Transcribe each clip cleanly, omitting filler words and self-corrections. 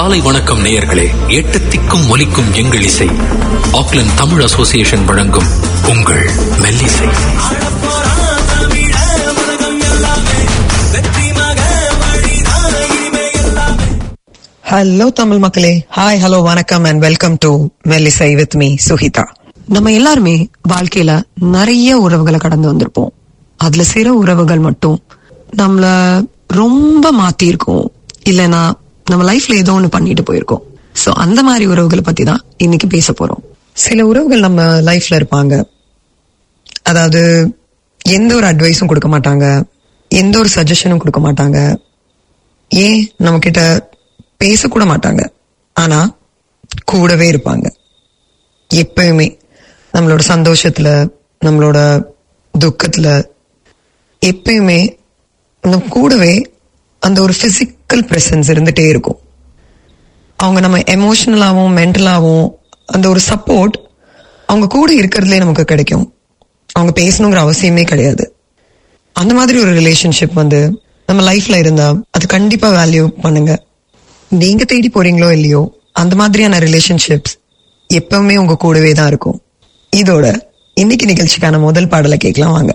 காலை வணக்கம் நேயர்களே. 8 திக்கும் ஒலிக்கும் எங்கள் இசை. ஆக்லாந்து தமிழ் அசோசியேஷன் வழங்கும் உங்கள் மெல்லிசை. ஹலோ தமிழ் மக்களே, ஹாய், ஹலோ, வணக்கம் and welcome to Mellisai with me Suhita. நம்ம எல்லாருமே வாழ்க்கையில நிறைய உறவுகளை கடந்து வந்திருப்போம். அதுல சில உறவுகள் மட்டும் நம்மள ரொம்ப மாத்திருக்கோம், இல்லைன்னா நம்ம லைஃப்ல ஏதோ ஒண்ணு பண்ணிட்டு போயிருக்கோம். சோ அந்த மாதிரி உறவுகளை பத்தி தான் இன்னைக்கு பேச போறோம். சில உறவுகள் நம்ம லைஃப்ல இருப்பாங்க, அதாவது எந்த ஒரு அட்வைஸும் கொடுக்க மாட்டாங்க, எந்த ஒரு சஜஷனும் கொடுக்க மாட்டாங்க, ஏன் நம்ம கிட்ட பேசக்கூட மாட்டாங்க. ஆனா கூடவே இருப்பாங்க. எப்பயுமே நம்மளோட சந்தோஷத்துல, நம்மளோட துக்கத்துல, எப்பயுமே நம்ம கூடவே அந்த ஒரு பிசிக்கல் பிரசன்ஸ் இருந்துட்டே இருக்கும். அவங்க நம்ம எமோஷனலாவும் மென்டலாவும் அந்த ஒரு சப்போர்ட் அவங்க கூட இருக்கிறதுலே நமக்கு கிடைக்கும். அவங்க பேசணுங்கிற அவசியமே கிடையாது. அந்த மாதிரி ஒரு ரிலேஷன்ஷிப் நம்ம லைஃப்ல இருந்தா அது கண்டிப்பா வேல்யூ பண்ணுங்க. நீங்க தேடி போறீங்களோ இல்லையோ, அந்த மாதிரியான ரிலேஷன்ஷிப்ஸ் எப்பவுமே உங்க கூடவே தான் இருக்கும். இதோட இன்னைக்கு நிகழ்ச்சிக்கான முதல் பாடலை கேட்கலாம் வாங்க.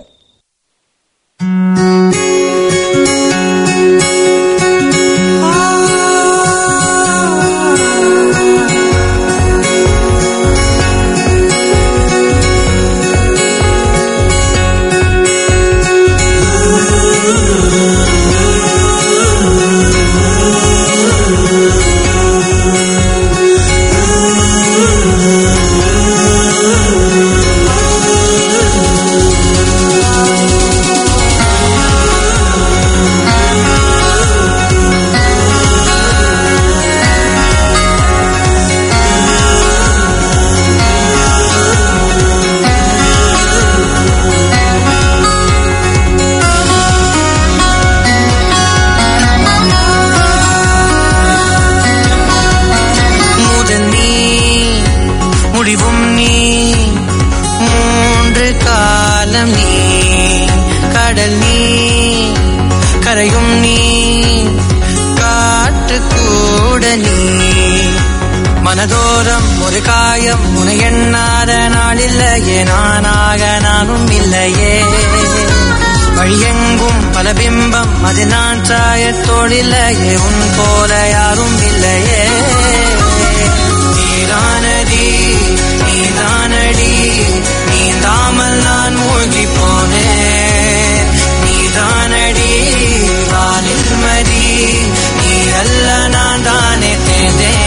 மனதோரம் ஒரு காயம், உன எண்ணாத நாளில்லையே, நானாக நானும் இல்லையே. வழியெங்கும் பல பிம்பம், அது நான் சாயத்தோடில்லையே, உன் போல யாரும் இல்லையே. நீரானடி நீதானடி, நீந்தாமல் நான் மூழ்கி போனேன். நீதானடி வானில் மதி, நீ அல்ல நான் தானே தேர்ந்தேன்.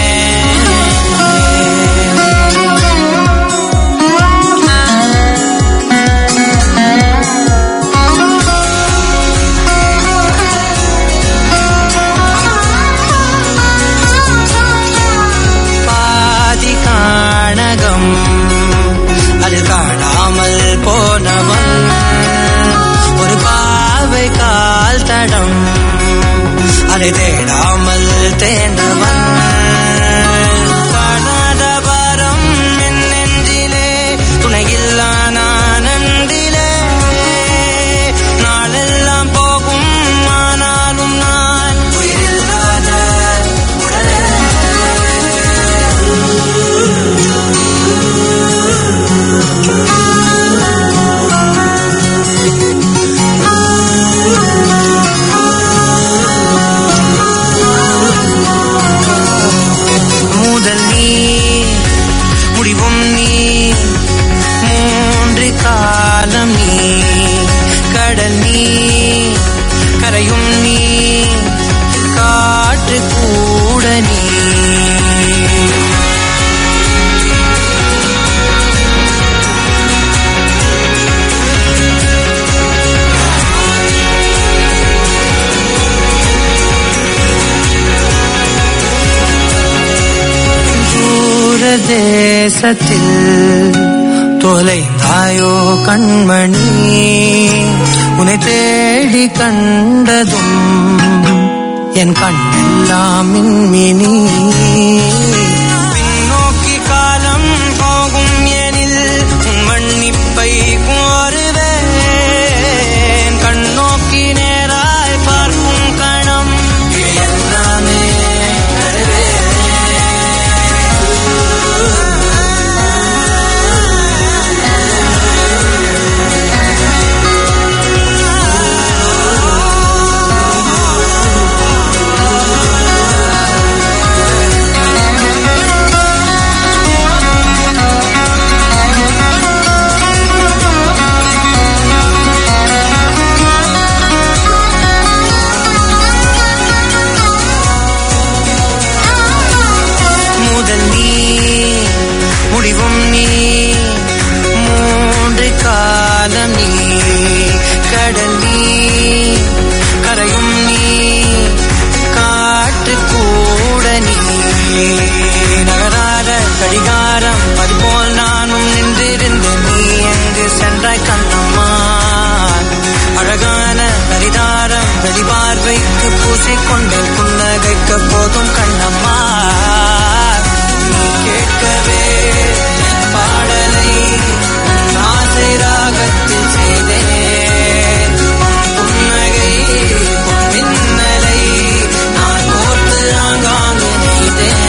அது காணாமல் போனவன், ஒரு பாவை கால் தடம், அதை தேடாமல் தேர்ந்தவன். காணாத பாரம் என் நெஞ்சிலே, துணையில்லா நானந்திலே. நாளெல்லாம் போகும், ஆனாலும் நான் உயிரில்லாத உடலே. முதல் நீ, முடிவும் நீ, மூன்று காலம் நீ, கடல் நீ, கரையும் நீ, காற்று கூட நீ. தேசத்தில் தொலைந்தாயோ கண்மணி, உன்னை தேடி கண்டதும் என் கண்ணெல்லாம் மின்மினி. பின்னோக்கி காலம் போகும் எனில் உன் மன்னிப்பை கோருவேன். கண்ணோக்கி நேராய் பார்க்கும் கணம் எல்லாமே கருவே. மாற்றிக்கொண்டேன் புன்னகைக்க போதும் கண்ணம்மா கேட்கவே என் பாடலை ஆசை ராகத்தில் செய்தேன் புன்னகை மின்னலை நான் கோர்த்து ஆங்காங்கு நெய்தேன்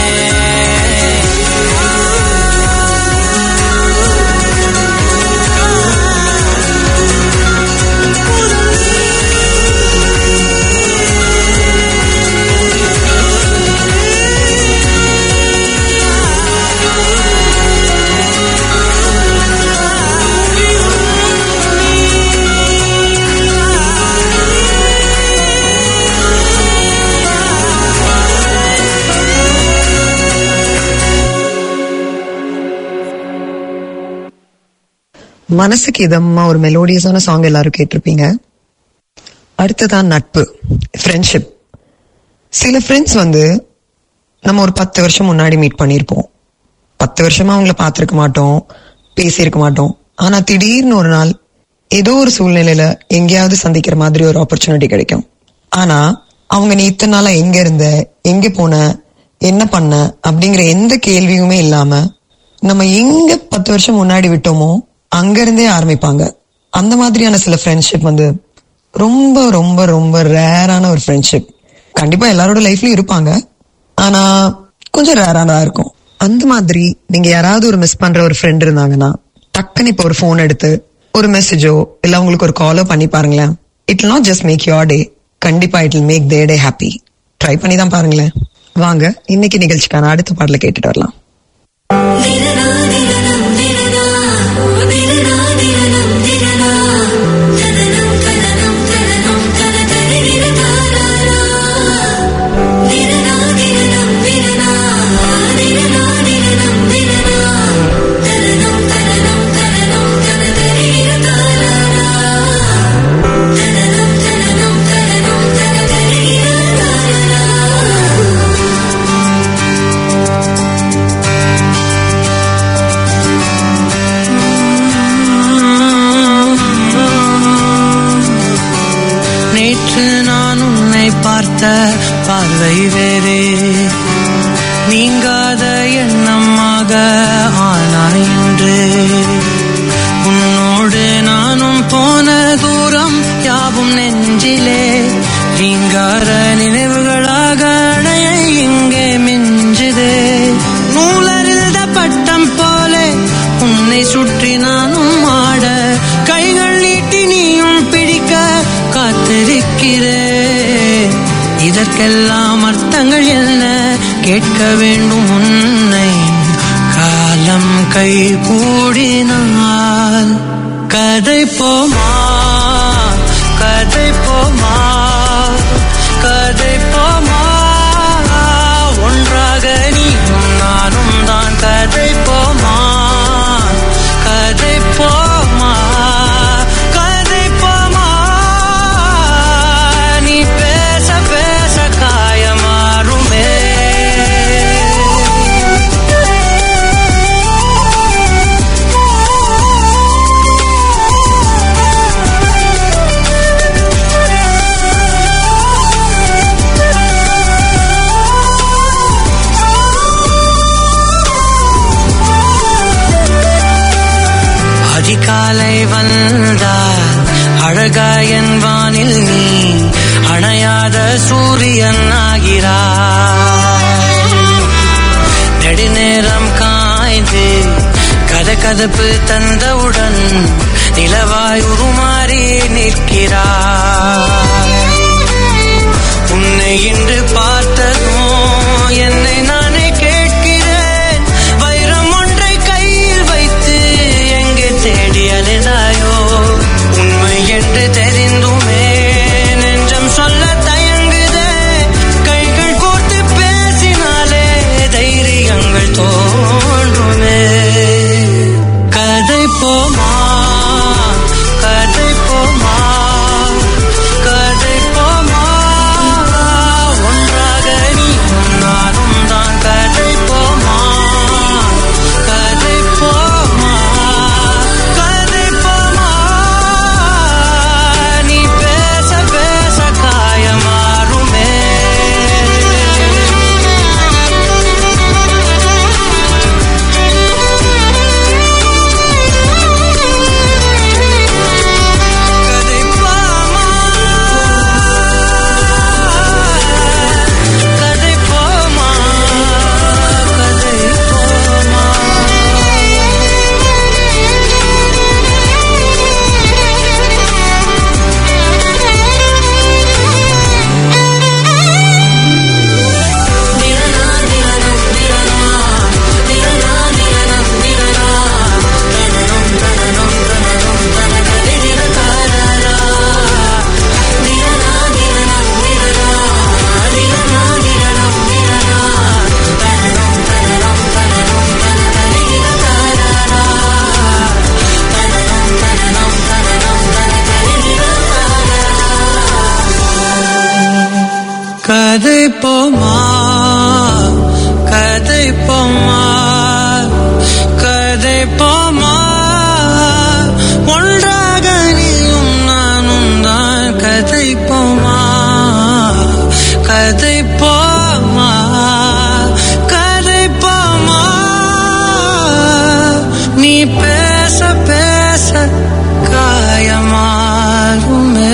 மனசுக்கு இதமா ஒரு மெலோடியஸான சாங் எல்லாரும் கேட்டிருப்பீங்க. அடுத்ததான் நட்பு, ஃப்ரெண்ட்ஷிப். சில ஃப்ரெண்ட்ஸ் நம்ம ஒரு 10 வருஷம் முன்னாடி மீட் பண்ணிருப்போம். 10 வருஷமா அவங்கள பார்த்திருக்க மாட்டோம், பேசியிருக்க மாட்டோம். ஆனா திடீர்னு ஒரு நாள் ஏதோ ஒரு சூழ்நிலையில எங்கேயாவது சந்திக்கிற மாதிரி ஒரு ஆப்பர்ச்சுனிட்டி கிடைக்கும். ஆனா அவங்க நீ இத்தனை நாளா எங்க இருந்த, எங்க போன, என்ன பண்ண அப்படிங்கிற எந்த கேள்வியுமே இல்லாம நம்ம எங்க 10 வருஷம் முன்னாடி விட்டோமோ அங்க இருந்தே ஆரம்பிப்பாங்க. அந்த மாதிரியான சில ஃப்ரெண்ட்ஷிப் ரொம்ப ரொம்ப ரொம்ப ரேரான ஒரு ஃப்ரெண்ட்ஷிப். கண்டிப்பா எல்லாரோட லைஃப்லயும் இருப்பாங்க, ஆனா கொஞ்சம் ரேரானதா இருக்கும். அந்த மாதிரி நீங்க யாராவது ஒரு மிஸ் பண்ற ஒரு ஃப்ரெண்ட் இருந்தாங்கன்னா டக்குன்னு இப்ப ஒரு போன் எடுத்து ஒரு மெசேஜோ இல்ல உங்களுக்கு ஒரு காலோ பண்ணி பாருங்களேன். It will not just make your day, கண்டிப்பா it will make their day happy. Try பண்ணி தான் பாருங்களேன். வாங்க இன்னைக்கு நிகழ்ச்சிக்கான அடுத்த பாடலை கேட்டுட்டு வரலாம். பார்வை வேறே நீங்காத எண்ணமாக ஆனாய் என்று உன்னோடு நானும் போன தூரம் யாவும் நெஞ்சிலே நீங்காத நினைவுகளாக அணைய இங்கே மிஞ்சுதே. நூலறிந்த பட்டம் போல உன்னை சுற்றி நானும் ஆட கைகள் நீட்டி நீயும் பிடிக்க காத்திருக்கிறேன். இதற்கெல்லாம் அர்த்தங்கள் என்ன கேட்க வேண்டும் உன்னை. காலம் கை கூடினால் கதை போமா, கதை போமா, கதை போமா. ஒன்றாக நீயும் நானும் தான் கதை போமா, கதை போமா, கதை போமா. நீ பேச பேச காயமாறுமே. அதிகாலை வந்தால் அழகாயன் வானில் நீ அணையாத சூரியன் ஆகிறாய். நெடுநேரம் காய்ந்து கதகதப்பு தந்தவுடன் நிலவாய் உருமாறி நிற்கிறாய். உன்னை இன்று பார்த்ததும் என்னை நானே கேட்கிறேன். வைரம் ஒன்றை கையில் வைத்து எங்கே தேடி அலைந்தாயோ. உண்மை என்று தெரிந்துமே நெஞ்சம் சொல்ல தயங்குதே. கைகள் கோர்த்து பேசினாலே தைரியங்கள் தோன்றுமே. கதை போமா, கதை போமா, கதை போமா கதை போமா கதை போமா ஒன்றாக நீயும் நானும் தான் கதை போமா கதை போமா கதை போமா நீ பேச பேச காயமாறுமே.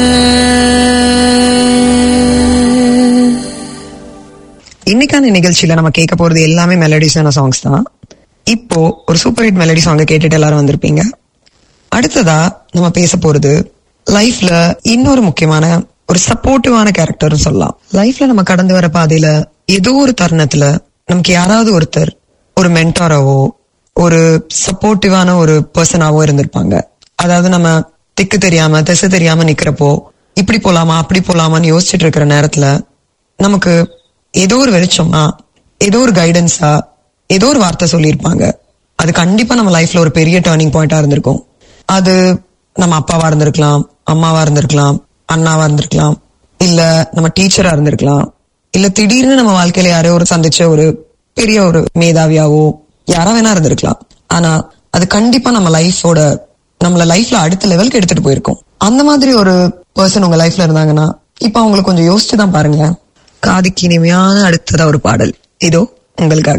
இன்னைக்கான நிகழ்ச்சியில நம்ம கேட்க போறது எல்லாமே மெலடிஸான சாங்ஸ் தான். இப்போ ஒரு சூப்பர் ஹிட் மெலடி சாங்க கேட்டுட்டு எல்லாரும் வந்திருப்பீங்க. அடுத்ததா நம்ம பேச போறது லைஃப்ல இன்னொரு முக்கியமான ஒரு சப்போர்ட்டிவான கேரக்டர்னு சொல்லலாம். லைஃப்ல நம்ம கடந்து வர பாதையில ஏதோ ஒரு தருணத்துல நமக்கு யாராவது ஒருத்தர் ஒரு மென்டாராவோ ஒரு சப்போர்ட்டிவான ஒரு பர்சனாவோ இருந்திருப்பாங்க. அதாவது நம்ம திக்கு தெரியாம திசை தெரியாம நிக்கிறப்போ இப்படி போலாமா அப்படி போலாமான்னு யோசிச்சுட்டு இருக்கிற நேரத்துல நமக்கு ஏதோ ஒரு வெளிச்சம்னா ஏதோ ஒரு கைடன்ஸா ஏதோ ஒரு வார்த்தை சொல்லியிருப்பாங்க. அது கண்டிப்பா நம்ம லைஃப்ல ஒரு பெரிய டர்னிங் பாயிண்டா இருந்திருக்கும். அது நம்ம அப்பாவா இருந்திருக்கலாம், அம்மாவா இருந்திருக்கலாம், அண்ணாவா இருந்திருக்கலாம், இல்ல நம்ம டீச்சரா இருந்திருக்கலாம், இல்ல திடீர்னு நம்ம வாழ்க்கையில யாரையோ ஒரு சந்திச்ச ஒரு பெரிய ஒரு மேதாவியாவோ யாரா வேணா இருந்திருக்கலாம். ஆனா அது கண்டிப்பா நம்மள லைஃப்ல அடுத்த லெவலுக்கு எடுத்துட்டு போயிருக்கோம். அந்த மாதிரி ஒரு பர்சன் உங்க லைஃப்ல இருந்தாங்கன்னா இப்ப அவங்களுக்கு கொஞ்சம் யோசிச்சுதான் பாருங்க. காதுக்கு இனிமையான அடுத்ததா ஒரு பாடல் இதோ உங்களுக்காக.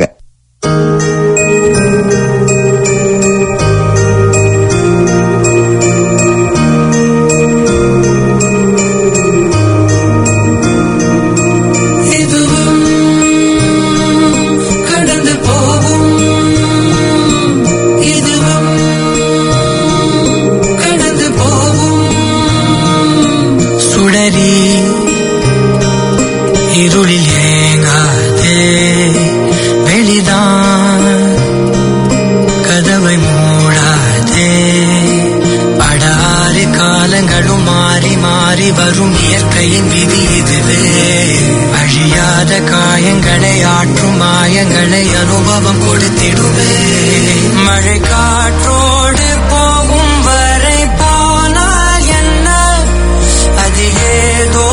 இருளில் ஏங்காதே வெளிதான் கதவை மூடாதே. படாறு காலங்களும் மாறி மாறி வரும் இயற்கையின் விதி இதுவே. அழியாத காயங்களை ஆற்றும் மாயங்களை அனுபவம் கொடுத்திடுவே. மழை காற்றோடு போகும் வரை போனால் என்ன அது ஏதோ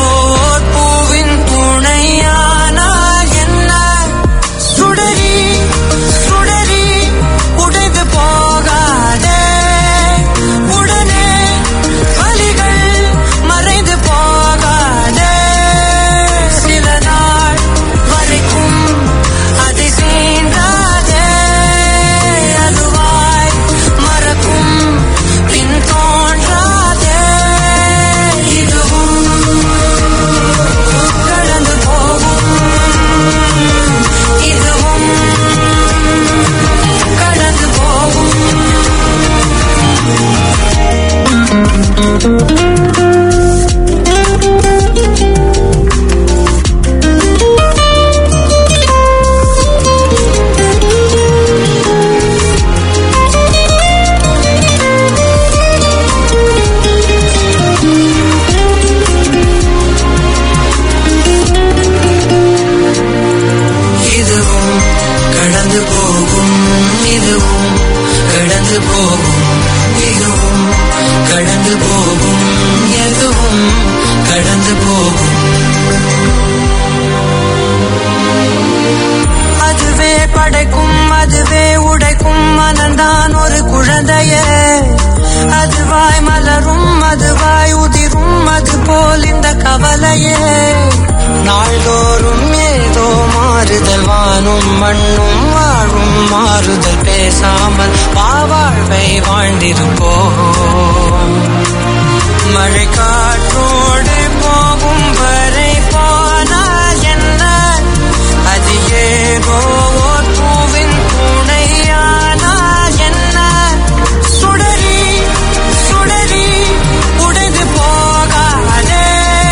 நாள்தோறும் ஏதோ மாறுதல் வானும் மண்ணும் வாழும் மாறுதல் பேசாமல் வாழ்வை வாழ்ந்திருப்போம். மழை காற்றோடு போகும் வரை போனால் என்ன அது ஏதோ பூவின் துணையானால் என்ன சுடரி சுடரி உடைந்து போகாதே.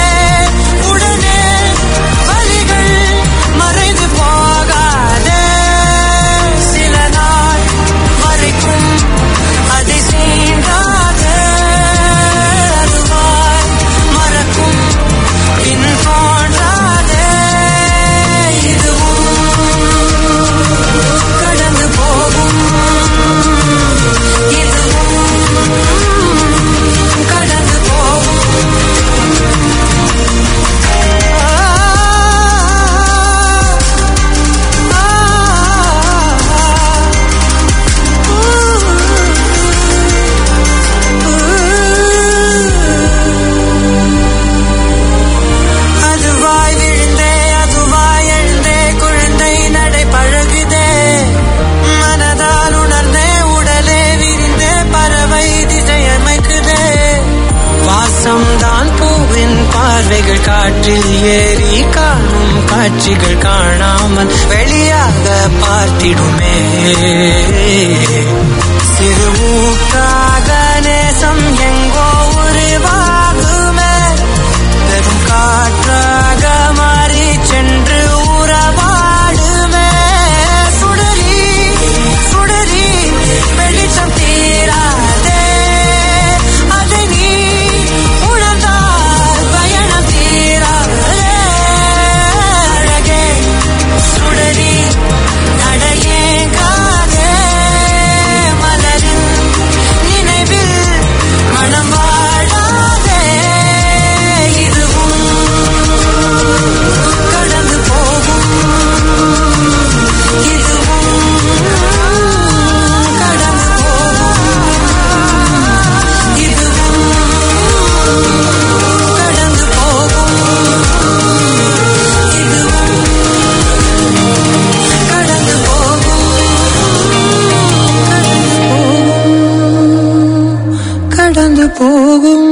உடனே வலிகள் மறைந்து போகாதே. சில நாள் வரைக்கும் அதை செய்தாதே. அதுவாய் மறக்கும் ஆசைகள் காற்றில் ஏறி காணும் காட்சிகள் காணாமல் வெளியாக பார்த்திடுமே. சிறு ஊற்றாக நேசம் எங்கோ உருவாகுமே, பெரும் காற்றாக மாறி சென்று உறவாடுமே. சுடரி சுடரி வெளிச்சம் தீராதே, அதை நீ உணர்ந்தால் பயணம் தீராதே. அழகே சுடரி நடையேங்காதே, மலரின் நினைவில் மனம் வாழாதே. இதுவும் கடந்து போகும், இதுவும் கடந்து போகும், இதுவும் கடந்து போகும், இதுவும் கடந்து போகும், கடந்து போகும்.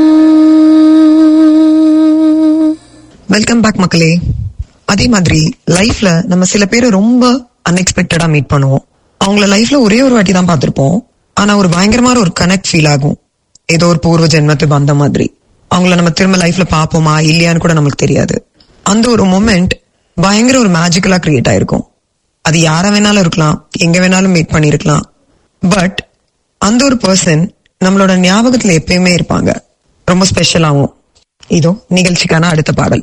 வெல்கம் பேக் மக்களே. அதே மாதிரி லைஃப்ல நம்ம சில பேரை ரொம்ப அன்எக்ஸ்பெக்டடா மீட் பண்ணுவோம். அவங்கள லைஃப்ல ஒரே ஒரு வாட்டி தான் பார்த்திருப்போம். ஆனா ஒரு பயங்கரமான ஒரு கனெக்ட் ஃபீல் ஆகும், ஏதோ ஒரு பூர்வ ஜென்மத்து வந்த மாதிரி. அவங்கள நம்ம திரும்ப லைஃப்ல பாப்போமா இல்லையான்னு கூட நமக்கு தெரியாது. அந்த ஒரு மொமெண்ட் பயங்கர ஒரு மேஜிக்கலா கிரியேட் ஆயிருக்கும். அது யார வேணாலும் இருக்கலாம், எங்க வேணாலும் மீட் பண்ணிருக்கலாம். பட் அந்த ஒரு பர்சன் நம்மளோட ஞாபகத்துல எப்பயுமே இருப்பாங்க, ரொம்ப ஸ்பெஷலாகவும். இதோ நிகழ்ச்சிக்கான அடுத்த பாடல்.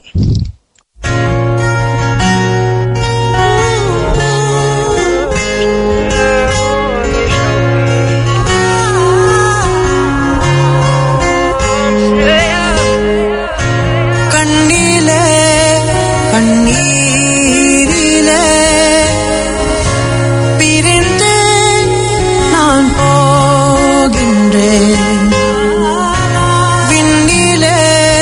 கண்ணிலே கண்ணீரிலே பிரிந்து நான் போகின்றேன். விண்ணிலே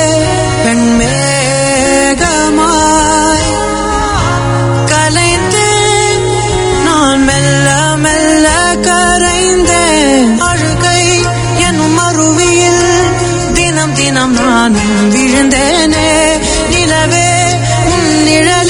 வெண்மேகமாய் கலைந்து நான் மெல்ல மெல்ல கரைந்தேன். அழுகை எனும் அருவியில் தினம் தினம் நான் விழுந்தேனே. நிலவே உன் நிழல்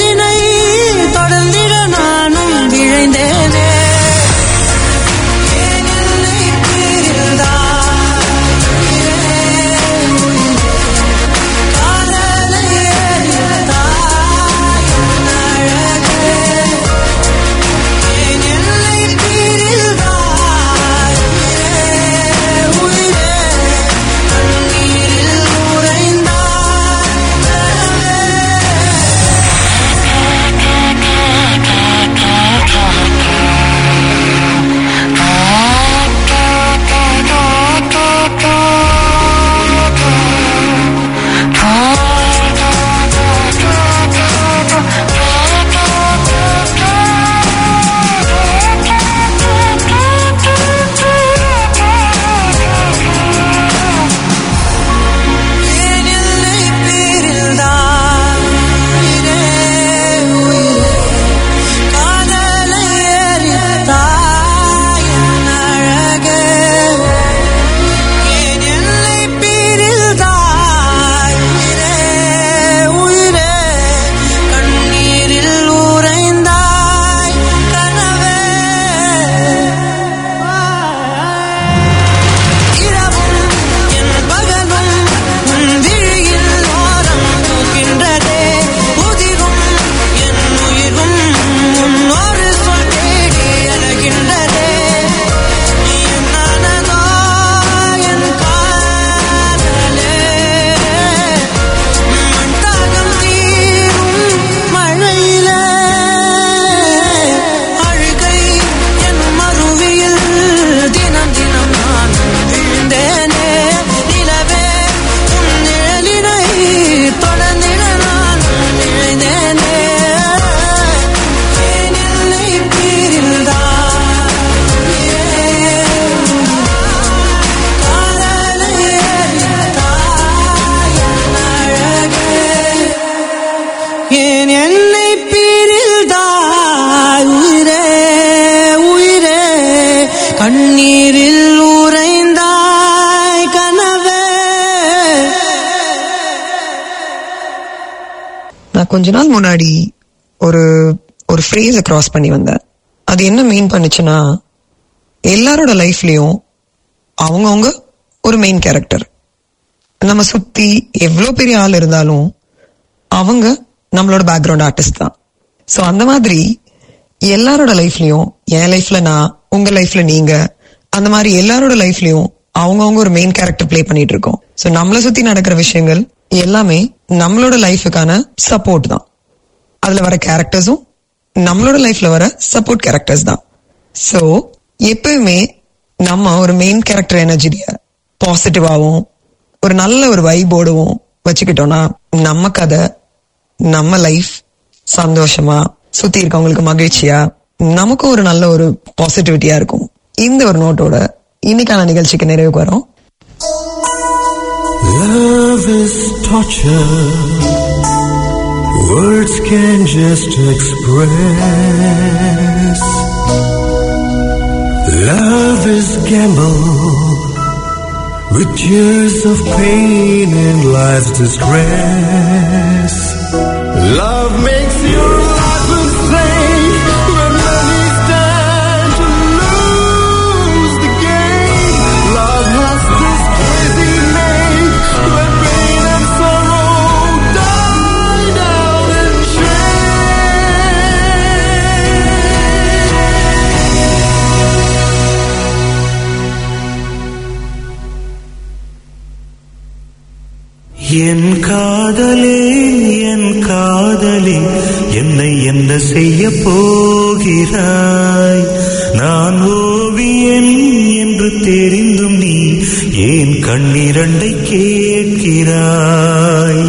நான் கொஞ்ச நாள் முன்னாடி ஒரு ஒரு ஃப்ரேஸை கிராஸ் பண்ணி வந்தேன். அது என்ன மீன் பண்ணுச்சுன்னா, எல்லாரோட லைஃப்லயும் அவங்கவுங்க ஒரு மெயின் கேரக்டர். நம்ம சுத்தி எவ்வளவு பெரிய ஆள் இருந்தாலும் அவங்க நம்மளோட பேக்ரவுண்ட் ஆர்டிஸ்ட் தான். சோ அந்த மாதிரி எல்லாரோட லைஃப்லயும், என் லைஃப்ல நான், உங்க லைஃப்ல நீங்க, அந்த மாதிரி எல்லாரோட லைஃப்லயும் அவங்கவுங்க ஒரு மெயின் கேரக்டர் பிளே பண்ணிட்டு இருக்கோம். சோ நம்மளை சுத்தி நடக்கிற விஷயங்கள் எல்லாமே நம்மளோட லைஃபுக்கான சப்போர்ட் தான். அதுல வர கேரக்டர்ஸும் நம்மளோட லைஃப்ல வர சப்போர்ட் கேரக்டர்ஸ் தான். சோ எப்பவுமே நம்ம ஒரு மெயின் கேரக்டர் எனர்ஜிய பாசிட்டிவாவும் ஒரு நல்ல ஒரு வைபோடவும் வச்சுக்கிட்டோம்னா நம்ம கதை, நம்ம லைஃப் சந்தோஷமா, சுத்தி இருக்கவங்களுக்கு மகிழ்ச்சியா, நமக்கும் ஒரு நல்ல ஒரு பாசிட்டிவிட்டியா இருக்கும். இந்த ஒரு நோட்டோட இன்னைக்கான நிகழ்ச்சிக்கு நிறைவுக்கு வரோம். Love is torture, words can just express. Love is gamble with tears of pain and life's distress. Love makes your life insane when many stand to lose the game. Love has this crazy name when pain and sorrow die down in என் காதலே என் காதலே என்னை என்ன செய்ய போகிறாய்? நான் ஓவியன் என்று தெரிந்தும் நீ ஏன் கண்ணிரண்டை கேட்கிறாய்?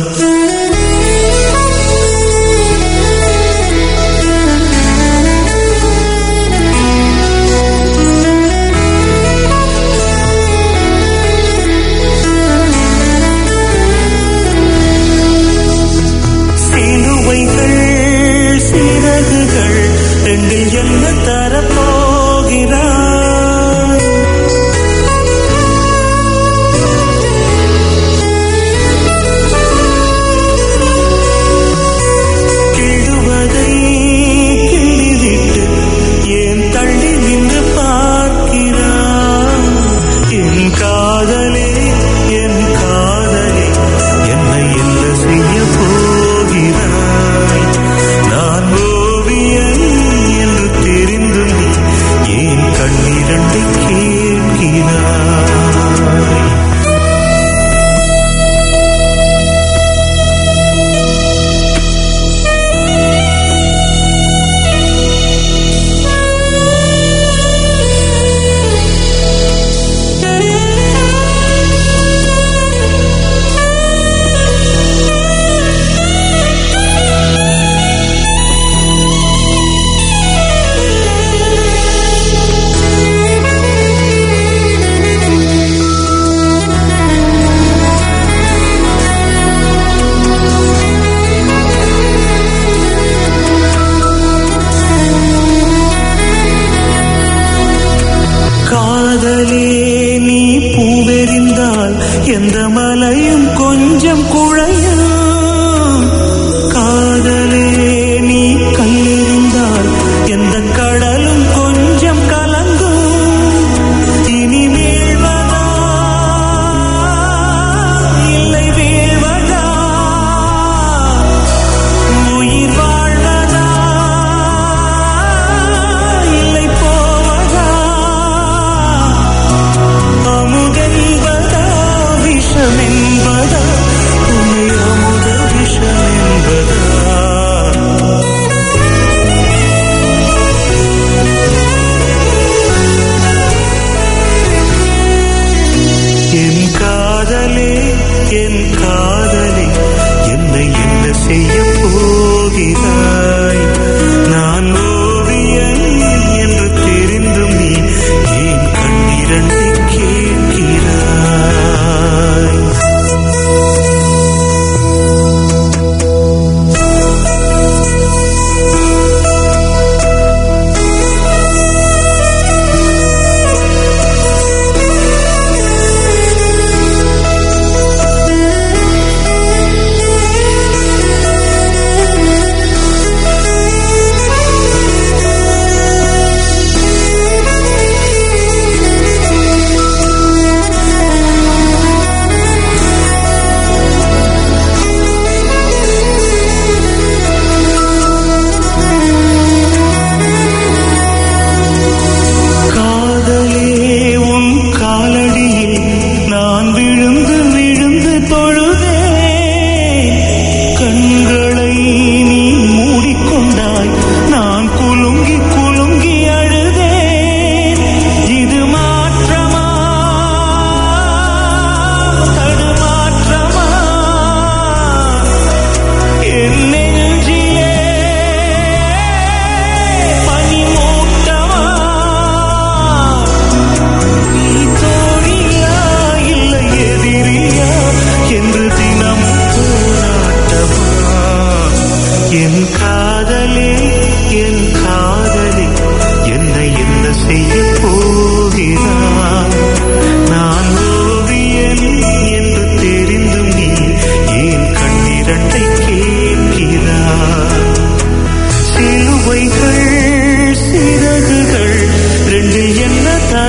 என் காதலே என் காதலே என்னை என்ன செய்ய போகிறாய்? நான் ஓவியன் என்று தெரிந்தும் நீ ஏன் கண்ணிரண்டை கேட்கிறாய்? சிலுவைகள் சிறகுகள் ரெண்டில் என்ன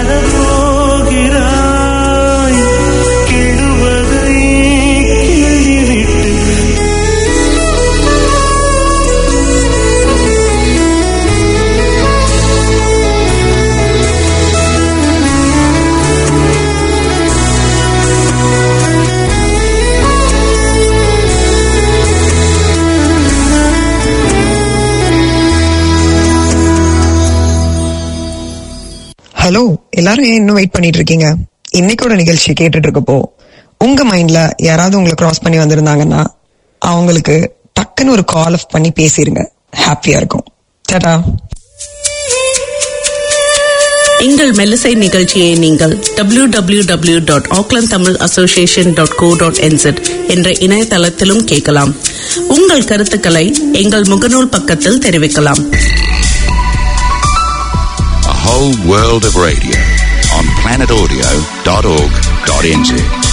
தரப்போகிறாய்? கெடுவதை கிள்ளிவிட்டு ஹலோ, எல்லாரும் ஏன் இன்னும் வெயிட் பண்ணிட்டு இருக்கீங்க? இன்னைக்கோட நிகழ்ச்சி கேட்டுட்டு இருக்கப்போ உங்க மைண்ட்ல யாராவது உங்களை கிராஸ் பண்ணி வந்திருந்தாங்கன்னா அவங்களுக்கு டக்குன்னு ஒரு கால் ஆஃப் பண்ணி பேசிருங்க. ஹாப்பியா இருக்கும். டாடா. எங்கள் மெல்லிசை நிகழ்ச்சியை நீங்கள் www.aucklandtamilassociation.co.nz என்ற இணையதளத்திலும் கேட்கலாம். உங்கள் கருத்துக்களை எங்கள் முகநூல் பக்கத்தில் தெரிவிக்கலாம். A whole world of radio on planetaudio.org.nz.